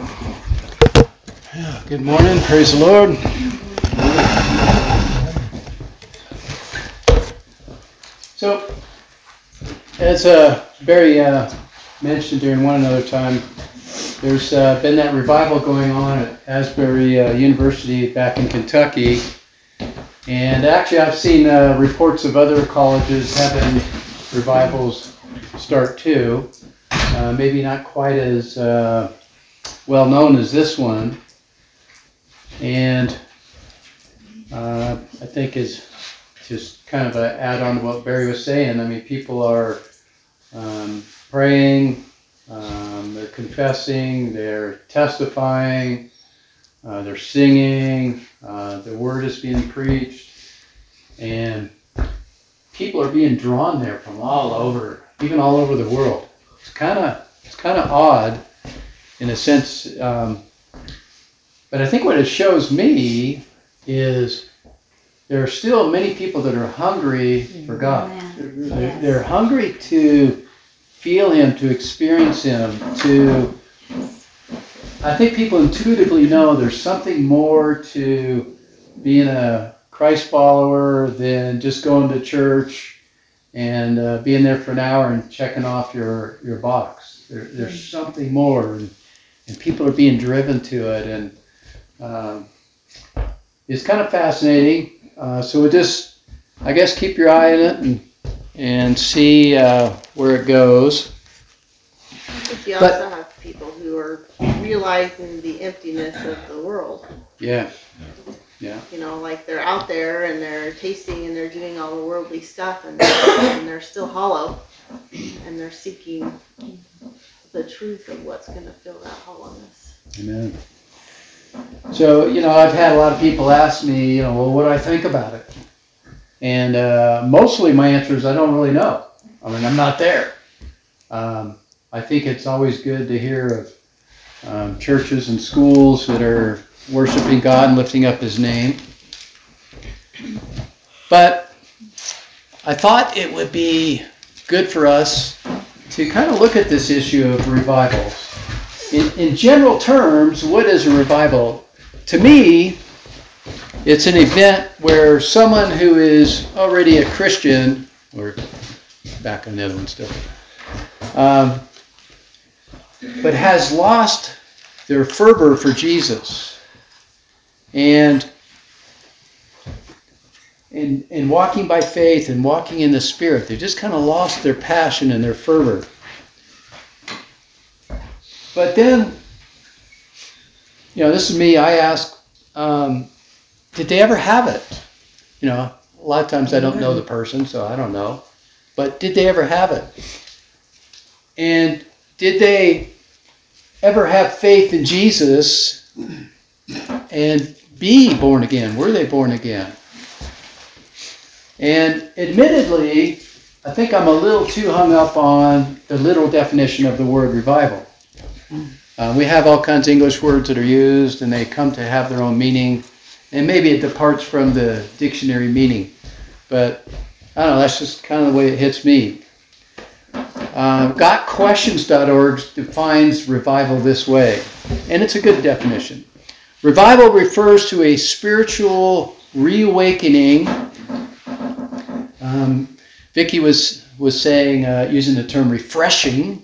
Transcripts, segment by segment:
Good morning. Praise the Lord. So, as Barry mentioned during one another time, there's been that revival going on at Asbury University back in Kentucky. And actually, I've seen reports of other colleges having revivals start too. Maybe not quite as well known as this one. And I think is just kind of an add-on to what Barry was saying. I mean, people are praying, they're confessing, they're testifying, they're singing, the word is being preached, and people are being drawn there from all over, even all over the world. It's kind of odd in a sense. But I think what it shows me is there are still many people that are hungry for God. Yes. They're hungry to feel Him, to experience Him, I think people intuitively know there's something more to being a Christ follower than just going to church and being there for an hour and checking off your box. There's something more, and people are being driven to it, and it's kind of fascinating. So we'll just, I guess, keep your eye on it and see where it goes. I think you also have people who are realizing the emptiness of the world. Yeah. You know, like they're out there and they're tasting and they're doing all the worldly stuff and they're still hollow, and they're seeking the truth of what's going to fill that hollowness. Amen. So, I've had a lot of people ask me, well, what do I think about it? And mostly my answer is I don't really know. I mean, I'm not there. I think it's always good to hear of churches and schools that are worshiping God and lifting up His name. But I thought it would be good for us to kind of look at this issue of revivals. In general terms, what is a revival? To me, it's an event where someone who is already a Christian, or back on the other one still, but has lost their fervor for Jesus, and walking by faith and walking in the Spirit, they've just kind of lost their passion and their fervor. But then, this is me, I ask, did they ever have it? A lot of times I don't know the person, so I don't know. But did they ever have it? And did they ever have faith in Jesus and be born again? Were they born again? And admittedly, I think I'm a little too hung up on the literal definition of the word revival. We have all kinds of English words that are used, and they come to have their own meaning, and maybe it departs from the dictionary meaning. But I don't know, that's just kind of the way it hits me. GotQuestions.org defines revival this way, and it's a good definition. Revival refers to a spiritual reawakening. Vicki was saying, using the term refreshing,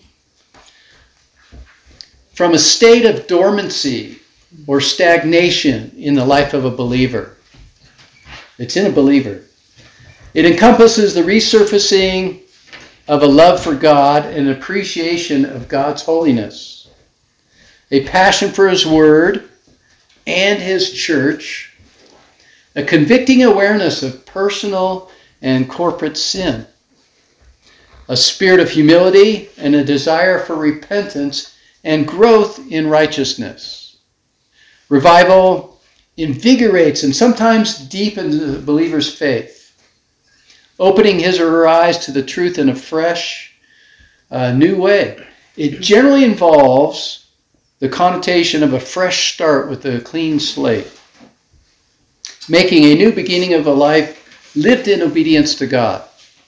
from a state of dormancy or stagnation in the life of a believer. It's in a believer. It encompasses the resurfacing of a love for God and appreciation of God's holiness, a passion for His Word and His church, a convicting awareness of personal and corporate sin, a spirit of humility and a desire for repentance and growth in righteousness. Revival invigorates and sometimes deepens the believer's faith, opening his or her eyes to the truth in a fresh, new way. It generally involves the connotation of a fresh start with a clean slate, making a new beginning of a life lived in obedience to God.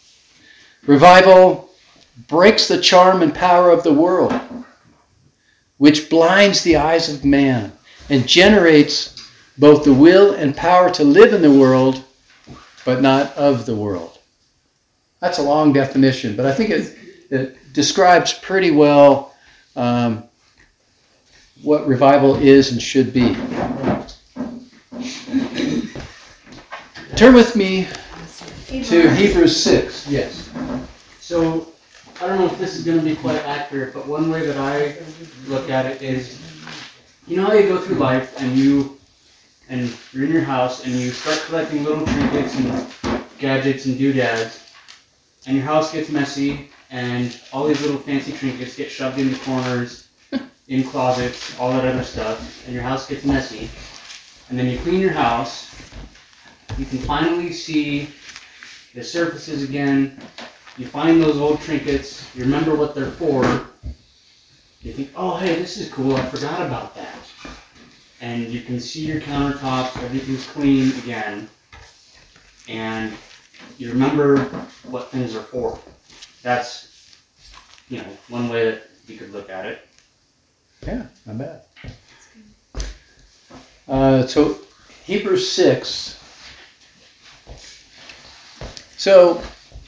Revival breaks the charm and power of the world, which blinds the eyes of man and generates both the will and power to live in the world, but not of the world. That's a long definition, but I think it describes pretty well what revival is and should be. Turn with me to Hebrews 6. Yes. So, I don't know if this is going to be quite accurate, but one way that I look at it is, you know how you go through life and you're in your house and you start collecting little trinkets and gadgets and doodads, and your house gets messy and all these little fancy trinkets get shoved in the corners, in closets, all that other stuff, and your house gets messy, and then you clean your house, you can finally see the surfaces again, you find those old trinkets, you remember what they're for, you think, oh hey, this is cool, I forgot about that. And you can see your countertops, everything's clean again, and you remember what things are for. That's, one way that you could look at it. Yeah, not bad. So Hebrews 6. So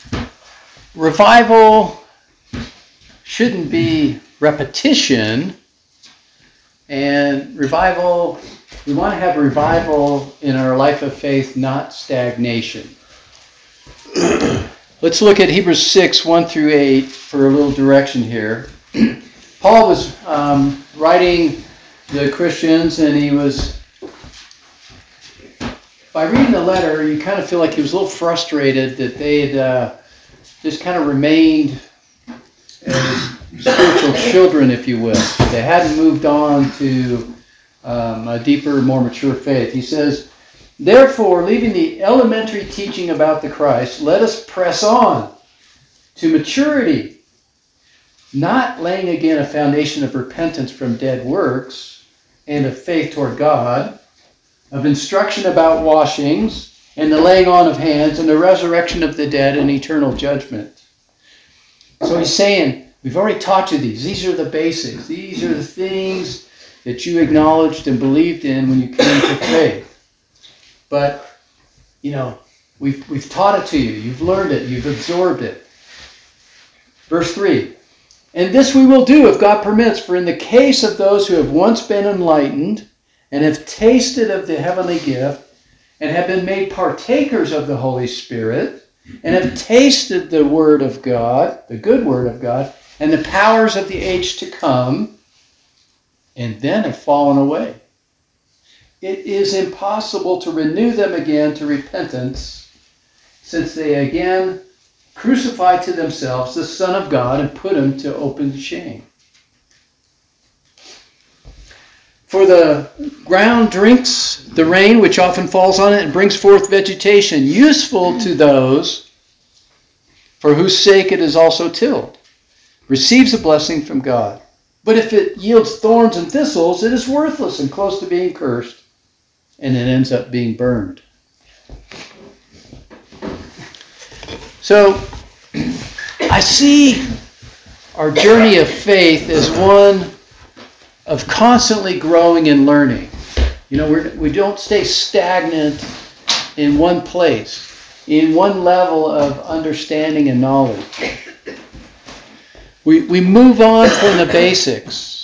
revival shouldn't be repetition, and revival, we want to have revival in our life of faith, not stagnation. Let's look at Hebrews 6, 1 through 8 for a little direction here. Paul was writing the Christians, and he was, by reading the letter, you kind of feel like he was a little frustrated that they had just kind of remained as spiritual children, if you will. They hadn't moved on to a deeper, more mature faith. He says, therefore, leaving the elementary teaching about the Christ, let us press on to maturity, not laying again a foundation of repentance from dead works and of faith toward God, of instruction about washings and the laying on of hands and the resurrection of the dead and eternal judgment. So he's saying, we've already taught you these. These are the basics. These are the things that you acknowledged and believed in when you came to faith. But, we've taught it to you. You've learned it. You've absorbed it. Verse 3. And this we will do if God permits, for in the case of those who have once been enlightened and have tasted of the heavenly gift and have been made partakers of the Holy Spirit and have tasted the Word of God, the good Word of God, and the powers of the age to come, and then have fallen away, it is impossible to renew them again to repentance, since they again crucified to themselves the Son of God and put him to open shame. For the ground drinks the rain which often falls on it and brings forth vegetation, useful to those for whose sake it is also tilled, receives a blessing from God. But if it yields thorns and thistles, it is worthless and close to being cursed, and it ends up being burned. So, I see our journey of faith as one of constantly growing and learning. We don't stay stagnant in one place, in one level of understanding and knowledge. We move on from the basics.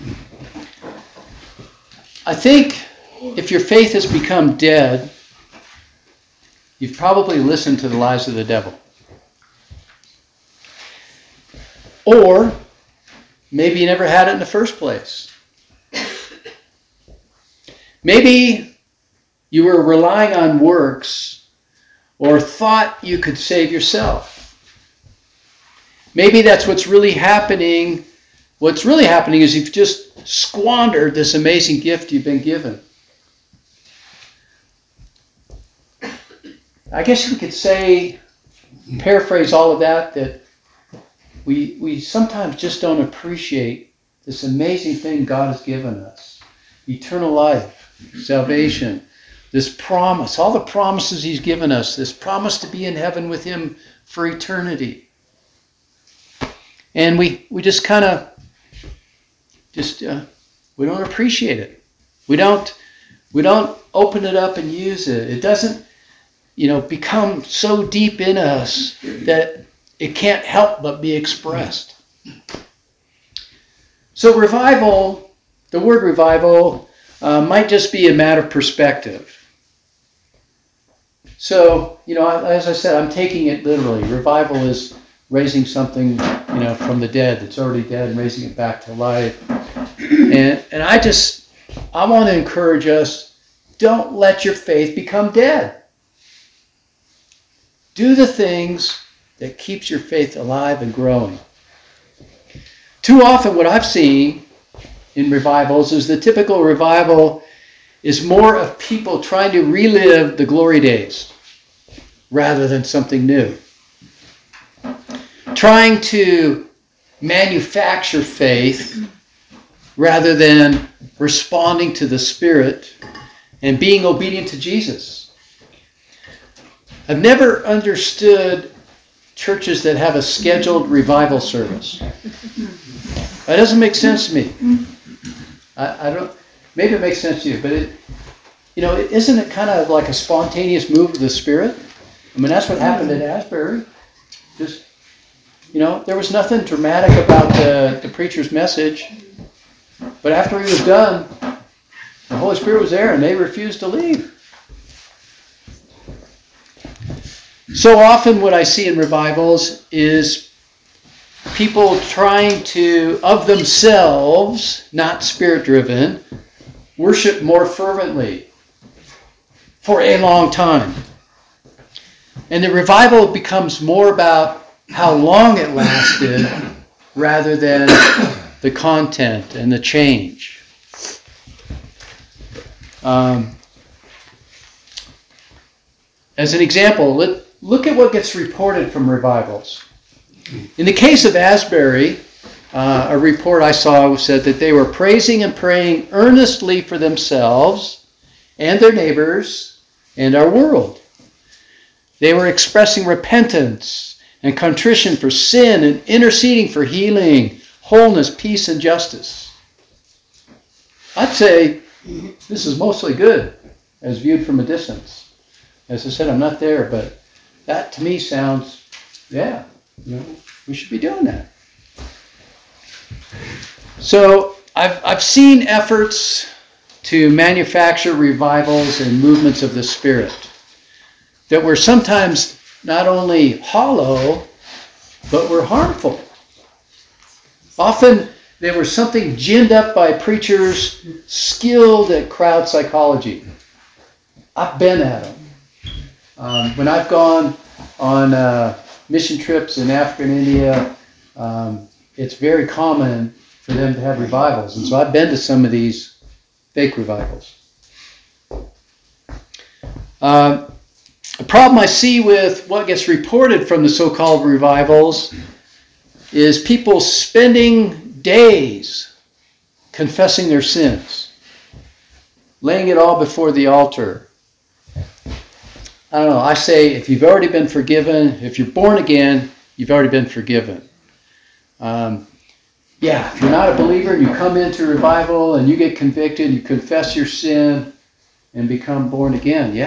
I think if your faith has become dead, you've probably listened to the lies of the devil. Or maybe you never had it in the first place. Maybe you were relying on works or thought you could save yourself. Maybe that's what's really happening. What's really happening is you've just squandered this amazing gift you've been given. I guess we could say, paraphrase all of that we sometimes just don't appreciate this amazing thing God has given us. Eternal life, salvation, this promise, all the promises he's given us, this promise to be in heaven with him for eternity. And we just kind of just we don't appreciate it. We don't open it up and use it. It doesn't, become so deep in us that it can't help but be expressed. So revival, the word revival, might just be a matter of perspective. So, as I said, I'm taking it literally. Revival is raising something, from the dead that's already dead and raising it back to life. And I want to encourage us, don't let your faith become dead. Do the things that keeps your faith alive and growing. Too often what I've seen in revivals is the typical revival is more of people trying to relive the glory days rather than something new. Trying to manufacture faith rather than responding to the Spirit and being obedient to Jesus. I've never understood churches that have a scheduled revival service. That doesn't make sense to me. I don't. Maybe it makes sense to you, but isn't it kind of like a spontaneous move of the Spirit? I mean, that's what happened at Asbury. Just, there was nothing dramatic about the preacher's message, but after he was done, the Holy Spirit was there, and they refused to leave. So often, what I see in revivals is people trying to, of themselves, not Spirit-driven, worship more fervently for a long time. And the revival becomes more about how long it lasted rather than the content and the change. As an example, look at what gets reported from revivals. In the case of Asbury, a report I saw said that they were praising and praying earnestly for themselves and their neighbors and our world. They were expressing repentance and contrition for sin and interceding for healing, wholeness, peace, and justice. I'd say this is mostly good as viewed from a distance. As I said, I'm not there, but that to me sounds, we should be doing that. So I've seen efforts to manufacture revivals and movements of the Spirit that were sometimes not only hollow, but were harmful. Often they were something ginned up by preachers skilled at crowd psychology. I've been at them. When I've gone on mission trips in Africa and India, it's very common for them to have revivals. And so I've been to some of these fake revivals. The problem I see with what gets reported from the so-called revivals is people spending days confessing their sins, laying it all before the altar. I don't know, I say if you've already been forgiven, if you're born again, you've already been forgiven. If you're not a believer and you come into revival and you get convicted, you confess your sin and become born again,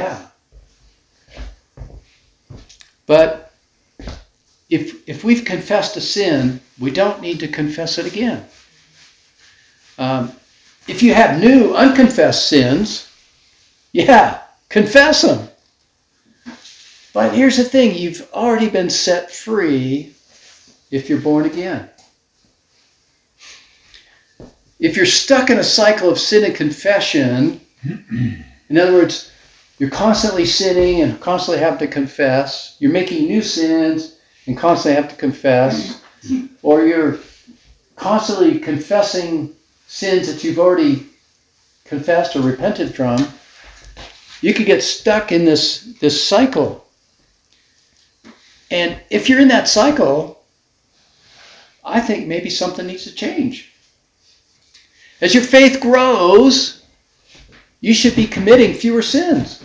But if we've confessed a sin, we don't need to confess it again. If you have new unconfessed sins, confess them. But here's the thing, you've already been set free if you're born again. If you're stuck in a cycle of sin and confession, in other words, you're constantly sinning and constantly have to confess, you're making new sins and constantly have to confess, or you're constantly confessing sins that you've already confessed or repented from, you could get stuck in this cycle. And if you're in that cycle, I think maybe something needs to change. As your faith grows, you should be committing fewer sins.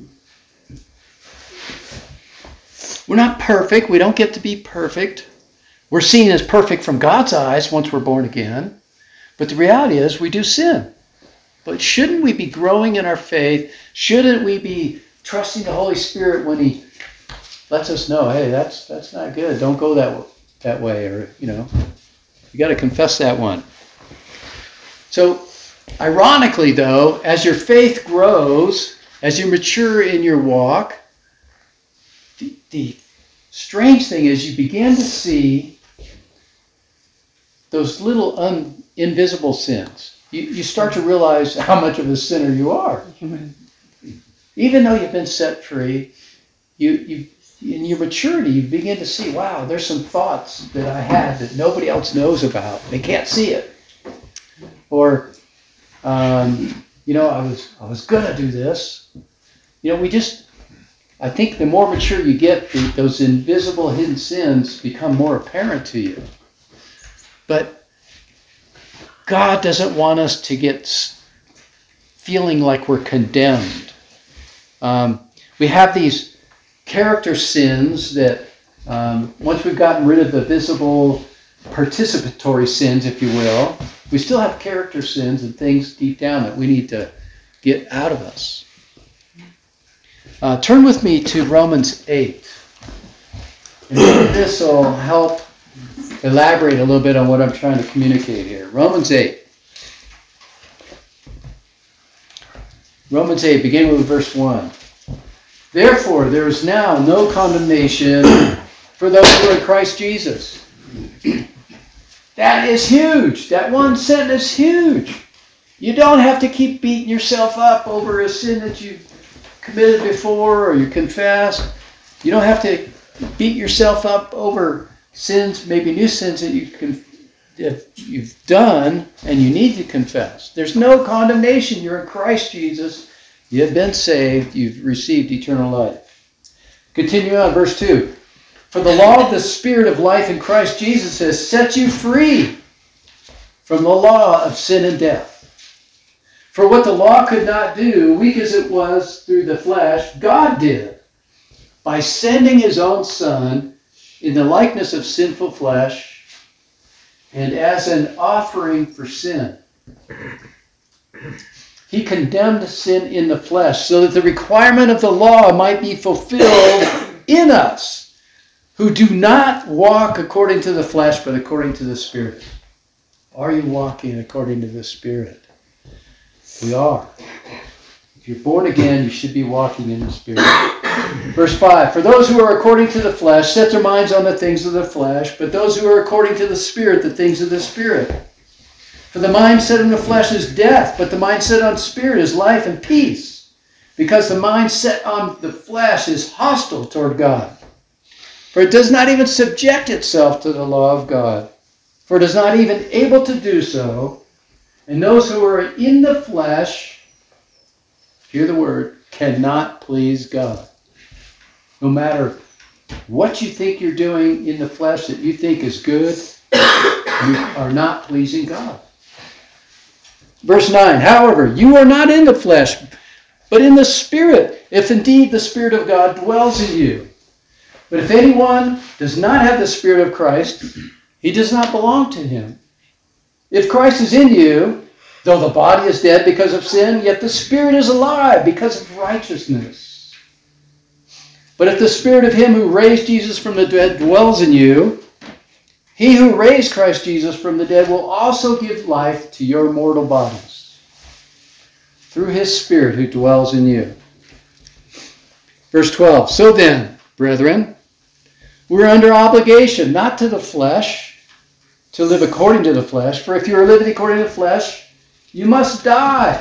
We're not perfect. We don't get to be perfect. We're seen as perfect from God's eyes once we're born again. But the reality is we do sin. But shouldn't we be growing in our faith? Shouldn't we be trusting the Holy Spirit when He lets us know, hey, that's not good. Don't go that way. Or, you got to confess that one. So, ironically, though, as your faith grows, as you mature in your walk, the strange thing is you begin to see those little invisible sins. You start to realize how much of a sinner you are. Even though you've been set free, you in your maturity, you begin to see, wow, there's some thoughts that I had that nobody else knows about. They can't see it. Or, I was going to do this. I think the more mature you get, those invisible hidden sins become more apparent to you. But God doesn't want us to get feeling like we're condemned. We have these character sins that once we've gotten rid of the visible participatory sins, if you will, we still have character sins and things deep down that we need to get out of us. Turn with me to Romans 8. And maybe this will help elaborate a little bit on what I'm trying to communicate here. Romans 8. Romans 8, beginning with verse 1. Therefore, there is now no condemnation for those who are in Christ Jesus. That is huge. That one sentence is huge. You don't have to keep beating yourself up over a sin that you've committed before or you confessed. You don't have to beat yourself up over sins, maybe new sins that you've done and you need to confess. There's no condemnation. You're in Christ Jesus. You have been saved. You've received eternal life. Continue on, verse 2. For the law of the Spirit of life in Christ Jesus has set you free from the law of sin and death. For what the law could not do, weak as it was through the flesh, God did by sending His own Son in the likeness of sinful flesh and as an offering for sin. He condemned sin in the flesh so that the requirement of the law might be fulfilled in us who do not walk according to the flesh but according to the Spirit. Are you walking according to the Spirit? We are. If you're born again, you should be walking in the Spirit. Verse 5, for those who are according to the flesh set their minds on the things of the flesh, but those who are according to the Spirit, the things of the Spirit. For the mind set on the flesh is death, but the mind set on Spirit is life and peace, because the mind set on the flesh is hostile toward God. For it does not even subject itself to the law of God, for it is not even able to do so. And those who are in the flesh, hear the word, cannot please God. No matter what you think you're doing in the flesh that you think is good, you are not pleasing God. Verse 9, however, you are not in the flesh, but in the Spirit, if indeed the Spirit of God dwells in you. But if anyone does not have the Spirit of Christ, he does not belong to Him. If Christ is in you, though the body is dead because of sin, yet the Spirit is alive because of righteousness. But if the Spirit of Him who raised Jesus from the dead dwells in you, He who raised Christ Jesus from the dead will also give life to your mortal bodies through His Spirit who dwells in you. Verse 12, so then, brethren, we're under obligation, not to the flesh, to live according to the flesh. For if you are living according to the flesh, you must die.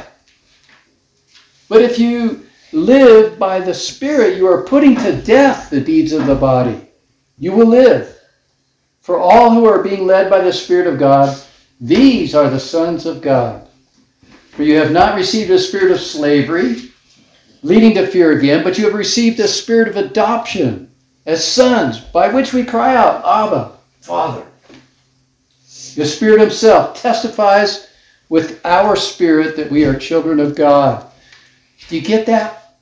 But if you live by the Spirit, you are putting to death the deeds of the body. You will live. For all who are being led by the Spirit of God, these are the sons of God. For you have not received a spirit of slavery, leading to fear again, but you have received a spirit of adoption as sons, by which we cry out, Abba, Father. The Spirit Himself testifies with our spirit that we are children of God. Do you get that?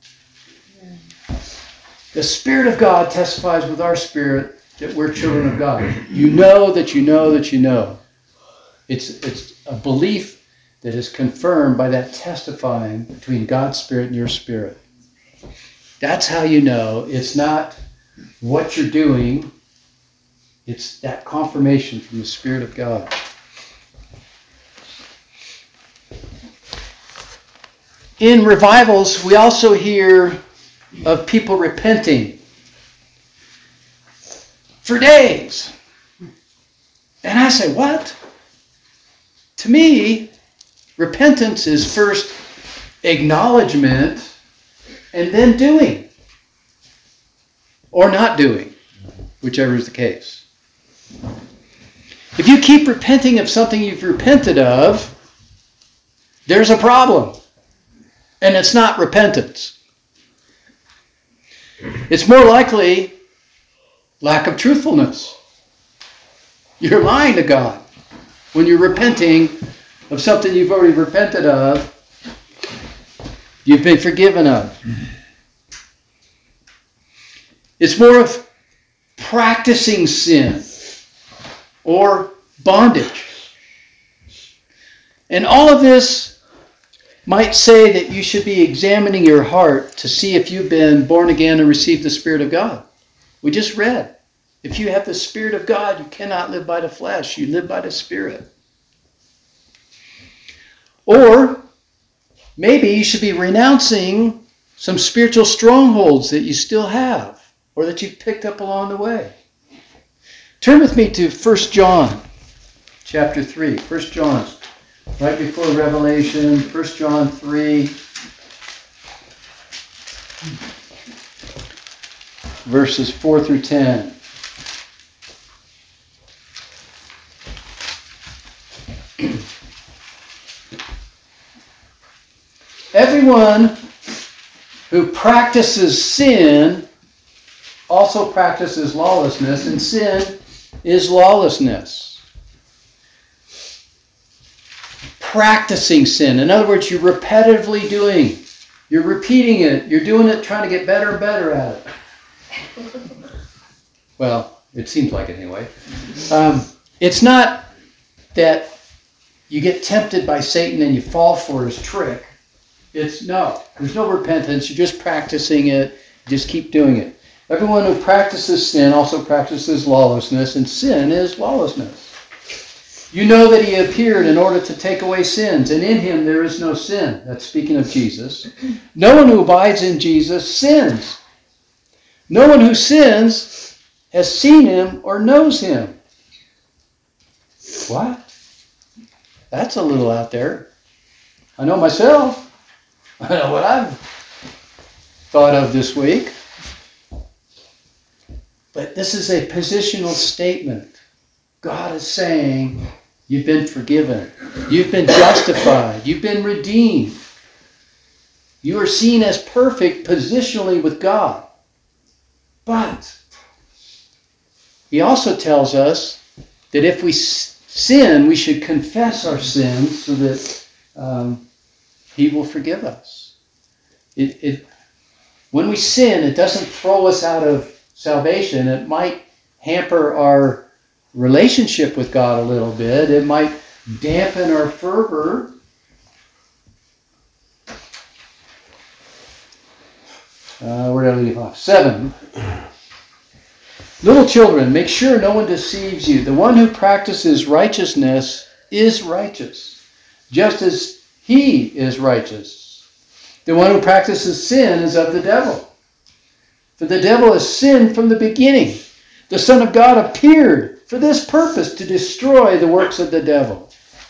The Spirit of God testifies with our spirit that we're children of God. You know that you know that you know. It's a belief that is confirmed by that testifying between God's Spirit and your spirit. That's how you know it's not what you're doing, it's that confirmation from the Spirit of God. In revivals, we also hear of people repenting for days. And I say, what? To me, repentance is first acknowledgement and then doing. Or not doing, whichever is the case. If you keep repenting of something you've repented of, there's a problem. And it's not repentance. It's more likely lack of truthfulness. You're lying to God when you're repenting of something you've already repented of, you've been forgiven of. It's more of practicing sin or bondage. And all of this might say that you should be examining your heart to see if you've been born again and received the Spirit of God. We just read, if you have the Spirit of God, you cannot live by the flesh. You live by the Spirit. Or maybe you should be renouncing some spiritual strongholds that you still have or that you've picked up along the way. Turn with me to 1 John chapter 3. 1 John, right before Revelation, 1 John 3, verses 4 through 10. Everyone who practices sin also practices lawlessness, and sin is lawlessness. Practicing sin. In other words, you're repetitively doing. You're repeating it. You're doing it, trying to get better and better at it. Well, it seems like it anyway. It's not that you get tempted by Satan and you fall for his trick. There's no repentance. You're just practicing it. Just keep doing it. Everyone who practices sin also practices lawlessness, and sin is lawlessness. You know that he appeared in order to take away sins, and in him there is no sin. That's speaking of Jesus. No one who abides in Jesus sins. No one who sins has seen him or knows him. What? That's a little out there. I know myself. I know what I've thought of this week. But this is a positional statement. God is saying, you've been forgiven. You've been justified. You've been redeemed. You are seen as perfect positionally with God. But he also tells us that if we sin, we should confess our sins so that he will forgive us. When we sin, it doesn't throw us out of salvation. It might hamper our relationship with God a little bit. It might dampen our fervor. Where did I leave off? 7. Little children, make sure no one deceives you. The one who practices righteousness is righteous, just as he is righteous. The one who practices sin is of the devil. For the devil has sinned from the beginning. The Son of God appeared for this purpose, to destroy the works of the devil.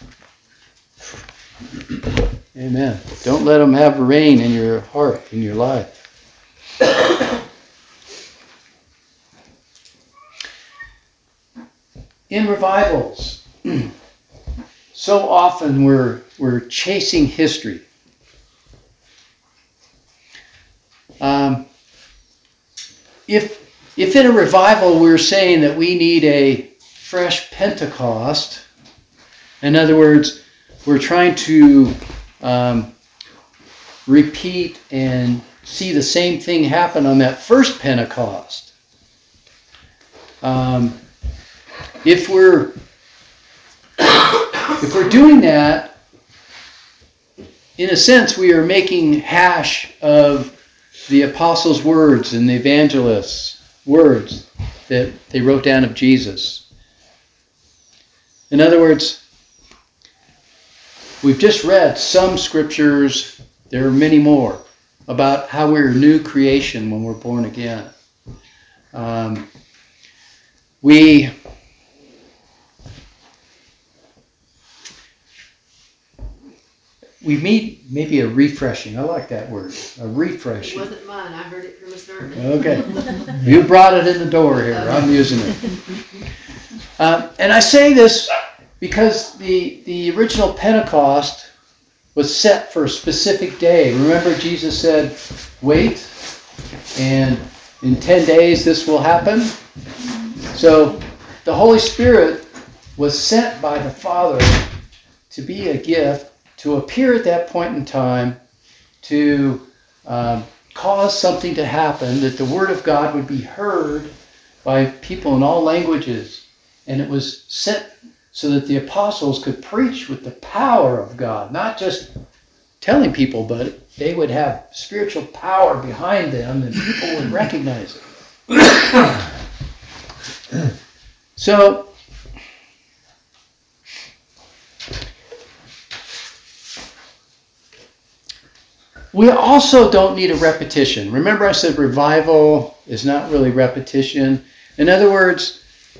Amen. Don't let him have reign in your heart, in your life. In revivals, so often we're chasing history. If in a revival we're saying that we need a fresh Pentecost, in other words, we're trying to repeat and see the same thing happen on that first Pentecost. If we're If we're doing that, in a sense, we are making hash of the apostles' words and the evangelists' words that they wrote down of Jesus. In other words, we've just read some scriptures, there are many more, about how we're a new creation when we're born again. We need maybe a refreshing. I like that word, a refreshing. It wasn't mine. I heard it from a sermon. Okay. You brought it in the door here. I'm using it. And I say this because the original Pentecost was set for a specific day. Remember, Jesus said, wait, and in 10 days this will happen. So the Holy Spirit was sent by the Father to be a gift, to appear at that point in time, to cause something to happen, that the Word of God would be heard by people in all languages. And it was sent so that the apostles could preach with the power of God, not just telling people, but they would have spiritual power behind them and people would recognize it. So, we also don't need a repetition. Remember I said revival is not really repetition. In other words,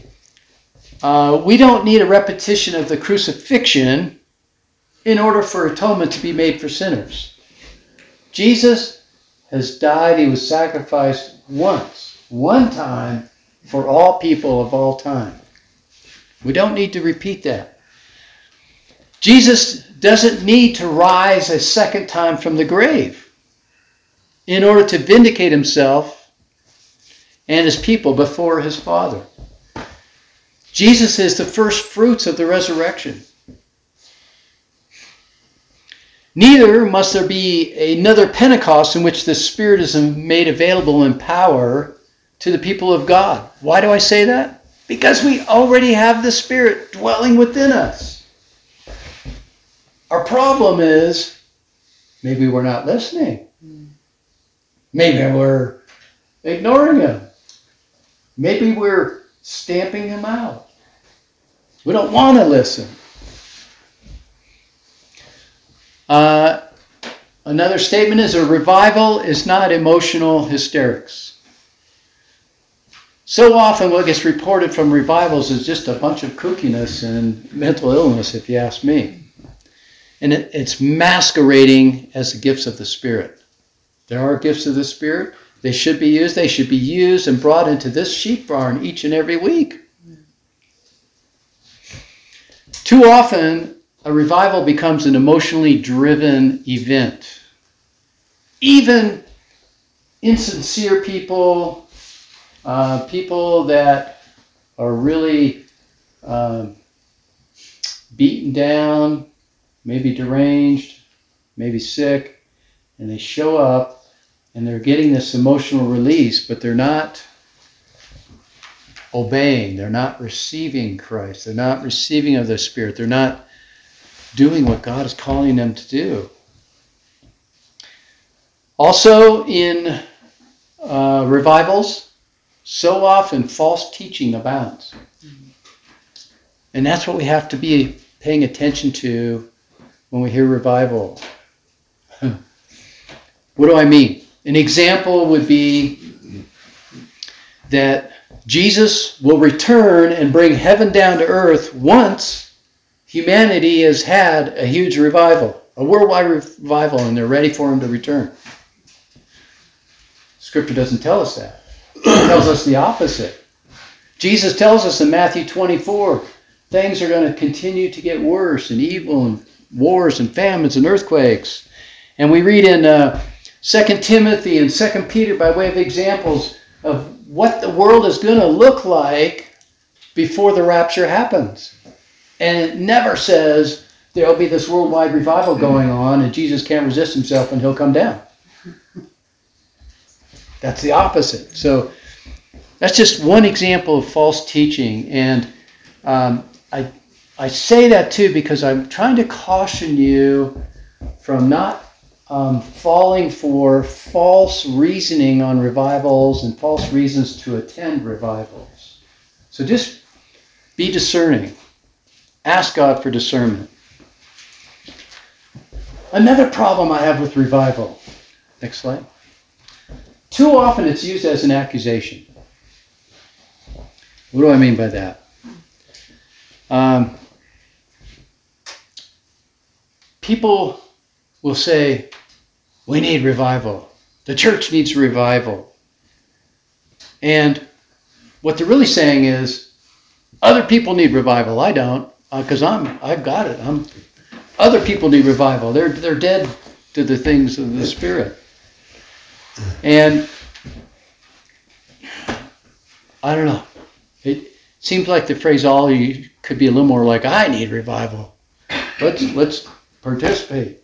we don't need a repetition of the crucifixion in order for atonement to be made for sinners. Jesus has died. He was sacrificed once, one time, for all people of all time. We don't need to repeat that. Jesus doesn't need to rise a second time from the grave in order to vindicate himself and his people before his Father. Jesus is the first fruits of the resurrection. Neither must there be another Pentecost in which the Spirit is made available in power to the people of God. Why do I say that? Because we already have the Spirit dwelling within us. Our problem is maybe we're not listening. Maybe we're ignoring him. Maybe we're stamping him out. We don't want to listen. Another statement is a revival is not emotional hysterics. So often what gets reported from revivals is just a bunch of kookiness and mental illness, if you ask me. And it's masquerading as the gifts of the Spirit. There are gifts of the Spirit. They should be used. They should be used and brought into this sheep barn each and every week. Too often, a revival becomes an emotionally driven event. Even insincere people, people that are really beaten down, maybe deranged, maybe sick, and they show up and they're getting this emotional release, but they're not obeying. They're not receiving Christ. They're not receiving of the Spirit. They're not doing what God is calling them to do. Also in revivals, so often false teaching abounds. And that's what we have to be paying attention to when we hear revival. What do I mean? An example would be that Jesus will return and bring heaven down to earth once humanity has had a huge revival, a worldwide revival, and they're ready for him to return. Scripture doesn't tell us that. It tells us the opposite. Jesus tells us in Matthew 24, things are going to continue to get worse, and evil, and wars, and famines, and earthquakes. And we read in 2 Timothy and 2 Peter by way of examples of what the world is going to look like before the rapture happens. And it never says there will be this worldwide revival going on and Jesus can't resist himself and he'll come down. That's the opposite. So that's just one example of false teaching. And I I say that too because I'm trying to caution you from not falling for false reasoning on revivals and false reasons to attend revivals. So just be discerning. Ask God for discernment. Another problem I have with revival. Next slide. Too often it's used as an accusation. What do I mean by that? People will say, we need revival. The church needs revival. And what they're really saying is, other people need revival. I don't, because I've got it. Other people need revival. They're dead to the things of the Spirit. And I don't know. It seems like the phraseology could be a little more like, I need revival. Let's participate.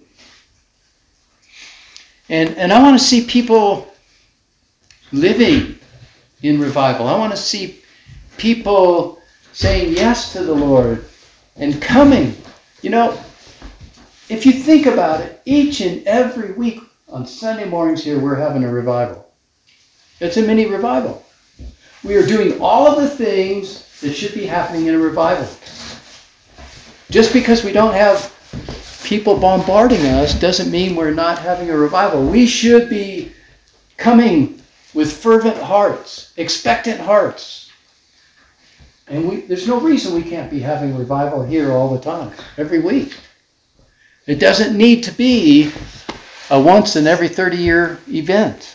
And I want to see people living in revival. I want to see people saying yes to the Lord and coming. You know, if you think about it, each and every week on Sunday mornings here, we're having a revival. It's a mini revival. We are doing all of the things that should be happening in a revival. Just because we don't have people bombarding us doesn't mean we're not having a revival. We should be coming with fervent hearts, expectant hearts. And there's no reason we can't be having revival here all the time, every week. It doesn't need to be a once in every 30-year event.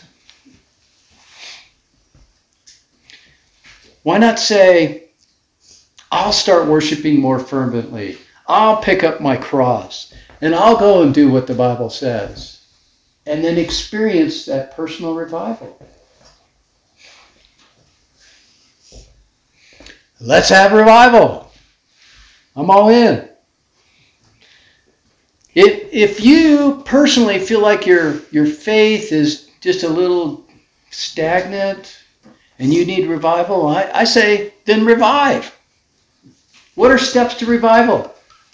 Why not say, I'll start worshiping more fervently. I'll pick up my cross. And I'll go and do what the Bible says. And then experience that personal revival. Let's have revival. I'm all in. If you personally feel like your faith is just a little stagnant and you need revival, I say, then revive. What are steps to revival?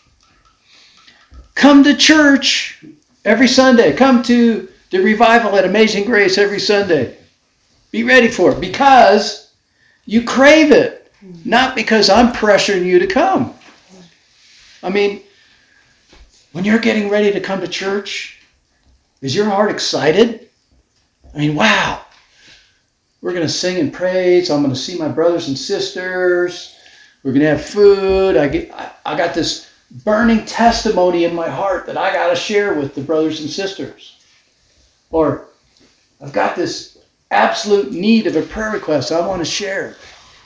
Come to church every Sunday. Come to the revival at Amazing Grace every Sunday. Be ready for it because you crave it, not because I'm pressuring you to come. I mean, when you're getting ready to come to church, is your heart excited? I mean, wow. We're going to sing and praise. I'm going to see my brothers and sisters. We're going to have food. I got this burning testimony in my heart that I got to share with the brothers and sisters. Or I've got this absolute need of a prayer request I want to share.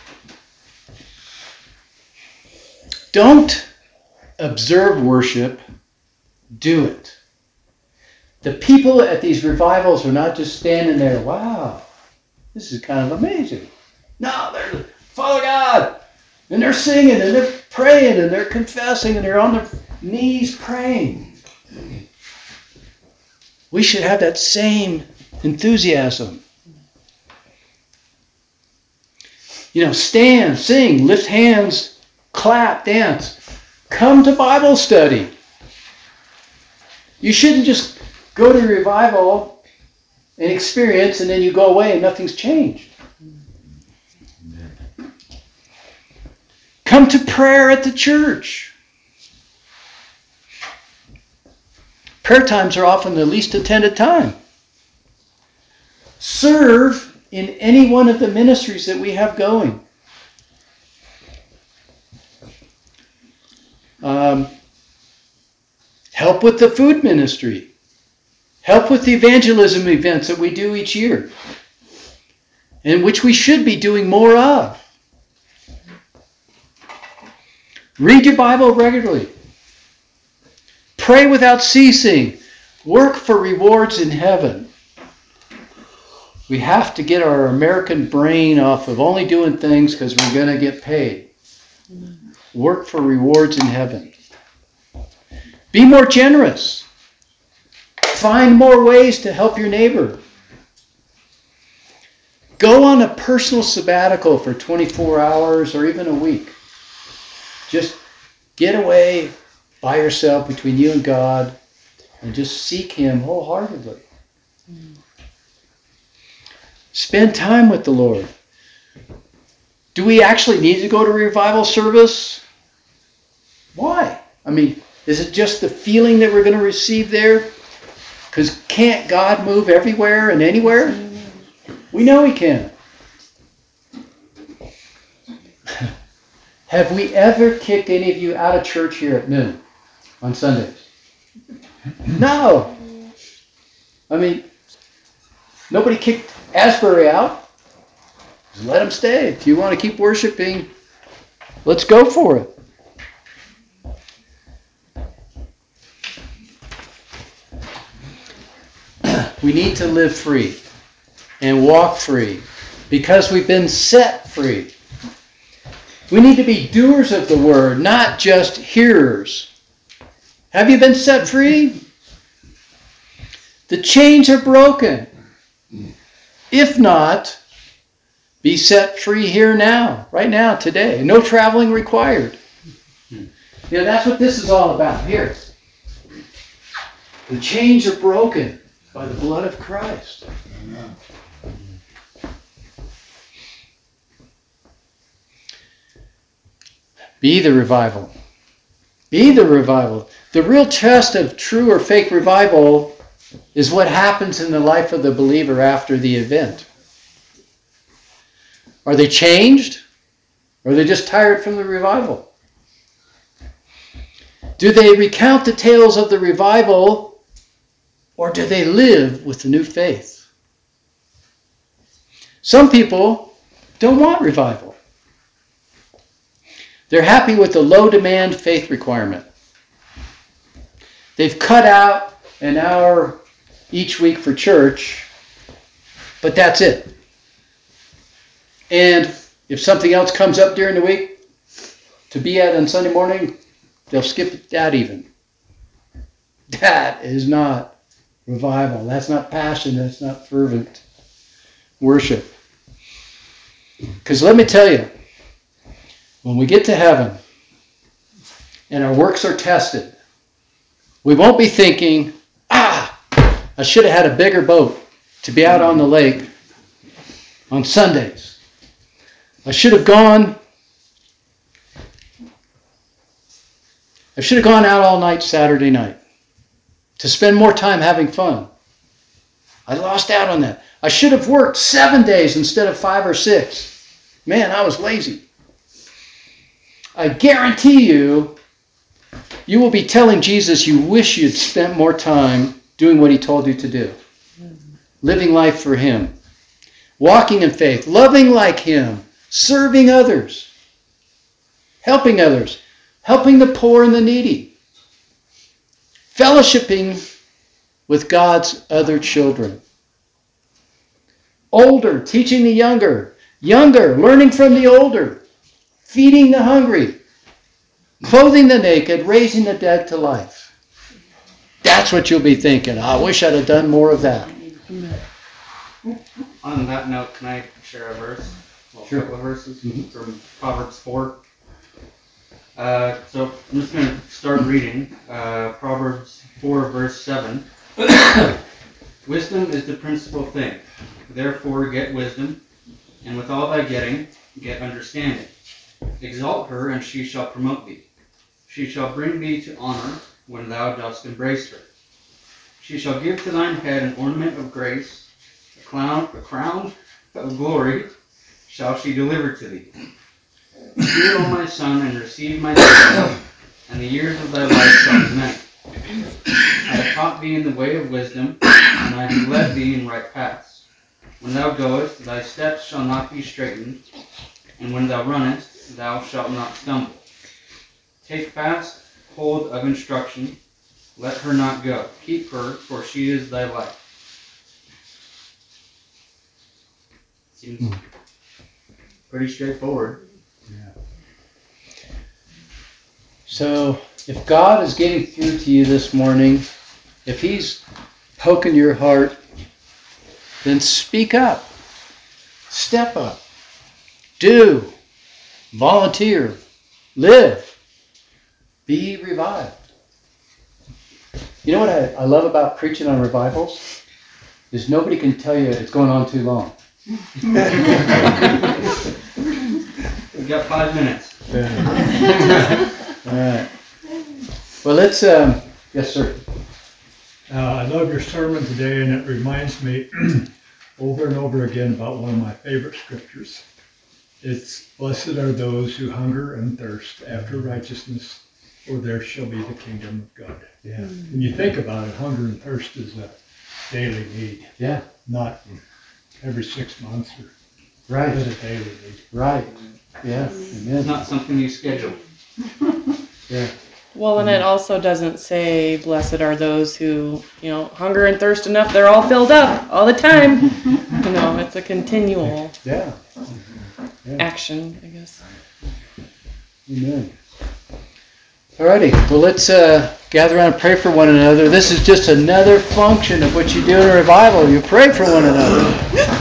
Don't observe worship, do it. The people at these revivals are not just standing there, wow, this is kind of amazing. No, they're, Father God, and they're singing and they're praying and they're confessing and they're on their knees praying. We should have that same enthusiasm. You know, stand, sing, lift hands, clap, dance. Come to Bible study. You shouldn't just go to revival and experience and then you go away and nothing's changed. Come to prayer at the church. Prayer times are often the least attended time. Serve in any one of the ministries that we have going. Help with the food ministry. Help with the evangelism events that we do each year, and which we should be doing more of. Read your Bible regularly. Pray without ceasing. Work for rewards in heaven. We have to get our American brain off of only doing things because we're going to get paid. Work for rewards in heaven. Be more generous. Find more ways to help your neighbor. Go on a personal sabbatical for 24 hours or even a week. Just Get away by yourself between you and God and just seek Him wholeheartedly. Spend time with the Lord. Do we actually need to go to revival service? Why? I mean, is it just the feeling that we're going to receive there? Because can't God move everywhere and anywhere? We know He can. Have we ever kicked any of you out of church here at noon on Sundays? No. I mean, nobody kicked Asbury out. Just let them stay. If you want to keep worshiping, let's go for it. We need to live free and walk free because we've been set free. We need to be doers of the word, not just hearers. Have you been set free? The chains are broken. If not, be set free here now, right now, today. No traveling required. That's what this is all about here. The chains are broken by the blood of Christ. Amen. Be the revival. Be the revival. The real test of true or fake revival is what happens in the life of the believer after the event. Are they changed? Or are they just tired from the revival? Do they recount the tales of the revival, or do they live with the new faith? Some people don't want revival. They're happy with the low-demand faith requirement. They've cut out an hour each week for church, but that's it. And if something else comes up during the week to be at on Sunday morning, they'll skip that even. That is not revival. That's not passion. That's not fervent worship. Because let me tell you, when we get to heaven and our works are tested, we won't be thinking, I should have had a bigger boat to be out on the lake on Sundays. I should have gone out all night Saturday night to spend more time having fun. I lost out on that. I should have worked 7 days instead of 5 or 6. Man, I was lazy. I guarantee you will be telling Jesus you wish you'd spent more time doing what He told you to do. Living life for Him. Walking in faith. Loving like Him. Serving others. Helping others. Helping the poor and the needy. Fellowshipping with God's other children. Older, teaching the younger. Younger, learning from the older. Feeding the hungry. Clothing the naked, raising the dead to life. That's what you'll be thinking. I wish I'd have done more of that. On that note, can I share a verse? Well, sure. A couple of verses from Proverbs 4. So I'm just going to start reading Proverbs 4, verse 7. Wisdom is the principal thing. Therefore get wisdom, and with all thy getting, get understanding. Exalt her, and she shall promote thee. She shall bring thee to honor when thou dost embrace her. She shall give to thine head an ornament of grace, a crown of glory shall she deliver to thee. Hear, O my son, and receive my teaching, and the years of thy life shall be many. I have taught thee in the way of wisdom, and I have led thee in right paths. When thou goest, thy steps shall not be straitened, and when thou runnest, thou shalt not stumble. Take fast hold of instruction, let her not go. Keep her, for she is thy life. Seems pretty straightforward. Yeah. So, if God is getting through to you this morning, if He's poking your heart, then speak up. Step up. Do. Volunteer. Live. Be revived. You know what I love about preaching on revivals? Is nobody can tell you it's going on too long. We've got 5 minutes. All right. Well, let's, yes, sir. I love your sermon today, and it reminds me over and over again about one of my favorite scriptures. It's, blessed are those who hunger and thirst after righteousness, for theirs shall be the kingdom of God. Yeah. When you think about it, hunger and thirst is a daily need, Yeah. not every 6 months, or Right. but a daily need. Right. Yeah. It's Amen. not something you schedule. Yeah. Well, and it also doesn't say, blessed are those who, hunger and thirst enough, they're all filled up all the time. It's a continual Yeah. action, I guess. Amen. Alrighty. Well, let's gather around and pray for one another. This is just another function of what you do in a revival. You pray for one another.